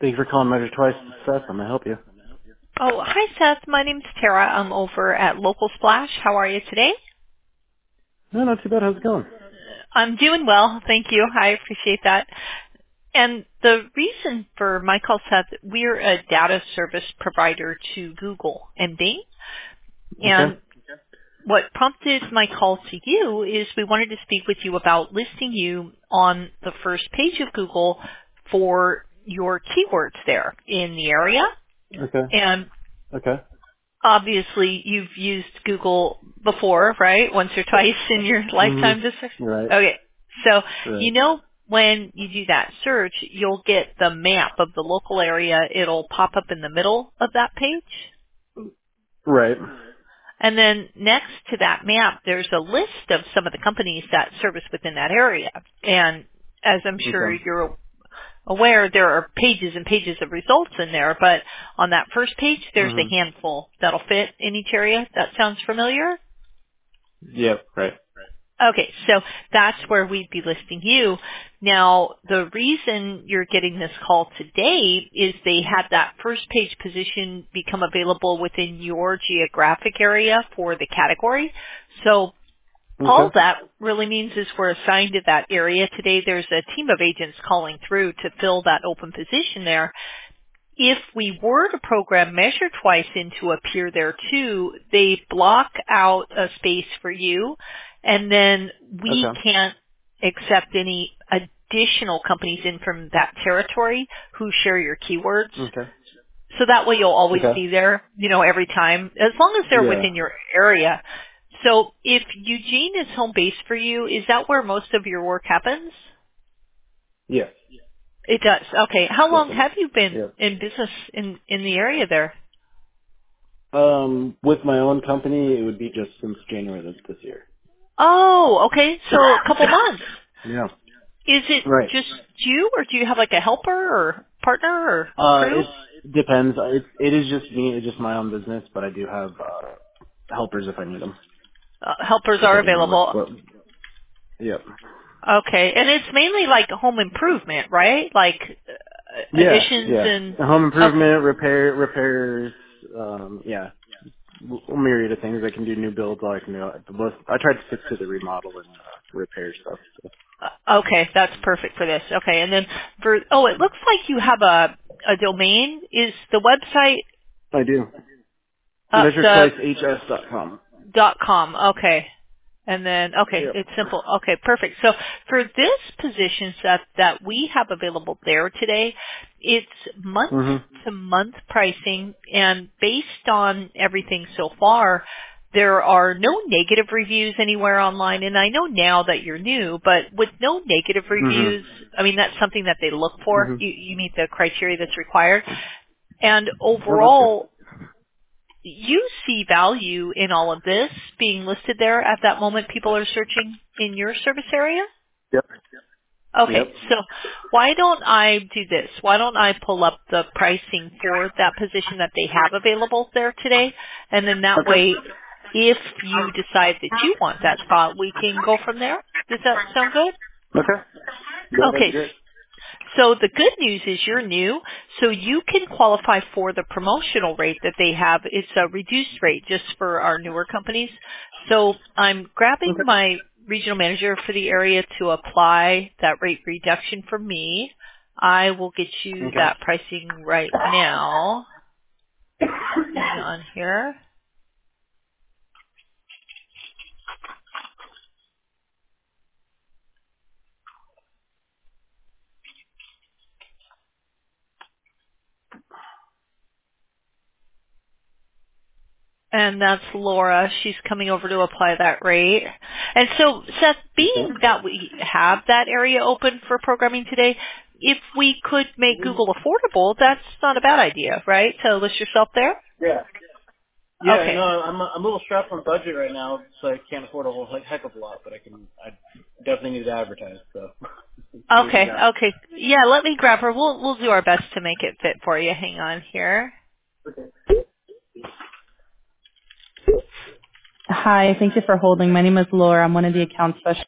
Thank you for calling Measure Twice. Seth, I'm going to help you. Oh, hi Seth. My name's Tara. I'm over at Local Splash. How are you today? No, not too bad. How's it going? I'm doing well. Thank you. I appreciate that. And the reason for my call, Seth, we're a data service provider to Google and Bing. Okay. And what prompted my call to you is we wanted to speak with you about listing you on the first page of Google for your keywords there in the area. Okay. And Okay. obviously you've used Google before, right? Once or twice in your lifetime to search. Mm-hmm. Right. Okay. So, Right. when you do that search, you'll get the map of the local area. It'll pop up in the middle of that page. Right. And then next to that map, there's a list of some of the companies that service within that area. And as I'm sure Okay. you're aware, there are pages and pages of results in there, but on that first page, there's a Mm-hmm. handful that'll fit in each area. That sounds familiar? Yep. Right. Okay, so that's where we'd be listing you. Now, the reason you're getting this call today is they had that first page position become available within your geographic area for the category. So all Okay. that really means is we're assigned to that area today. There's a team of agents calling through to fill that open position there. If we were to program Measure Twice in to appear there too, they block out a space for you, and then we Okay. can't accept any additional companies in from that territory who share your keywords. Okay. So that way you'll always Okay. be there, every time, as long as they're Yeah. within your area. So if Eugene is home base for you, is that where most of your work happens? Yes. It does. Okay. How Yes. long have you been Yep. in business in the area there? With my own company, it would be just since January this year. Oh, okay. So a couple months. Yeah. Is it Right. just you, or do you have like a helper or partner or crew? It depends. It is just me. It's just my own business, but I do have helpers if I need them, Helpers are depending on available. what. Yep. Okay, and it's mainly like home improvement, right? Like Yeah, additions yeah. and Home okay. improvement, repairs, yeah, a myriad of things. I can do new builds. I can do. I tried to stick to the remodel and repair stuff. So. Okay, that's perfect for this. Okay, and then it looks like you have a domain. Is the website I do. the MeasureTwiceHS.com. .com? Okay. And then, okay, Yep. it's simple. Okay, perfect. So for this position set that we have available there today, it's Mhm. month-to-month pricing, and based on everything so far, there are no negative reviews anywhere online, and I know now that you're new, but with no negative Mhm. reviews, I mean, that's something that they look for. Mhm. You meet the criteria that's required. And Oh, that's good. overall, you see value in all of this being listed there at that moment people are searching in your service area? Yep. Okay, Yep. so why don't I do this? Why don't I pull up the pricing for that position that they have available there today? And then that Okay. way, if you decide that you want that spot, we can go from there. Does that sound good? Okay. Yeah, that'd be Okay, great. so the good news is you're new, so you can qualify for the promotional rate that they have. It's a reduced rate just for our newer companies. So I'm grabbing Okay. my regional manager for the area to apply that rate reduction for me. I will get you Okay. that pricing right now. Hang on here. And that's Laura. She's coming over to apply that rate. And so, Seth, Okay. being that we have that area open for programming today, if we could make Google affordable, that's not a bad idea, right? To list yourself there? Yeah. Yeah, no, Okay. I'm a little strapped on budget right now, so I can't afford a whole heck of a lot, but I definitely need to advertise, so see what you Okay. got. Okay. Yeah, let me grab her. We'll do our best to make it fit for you. Hang on here. Hi, thank you for holding. My name is Laura. I'm one of the account specialists.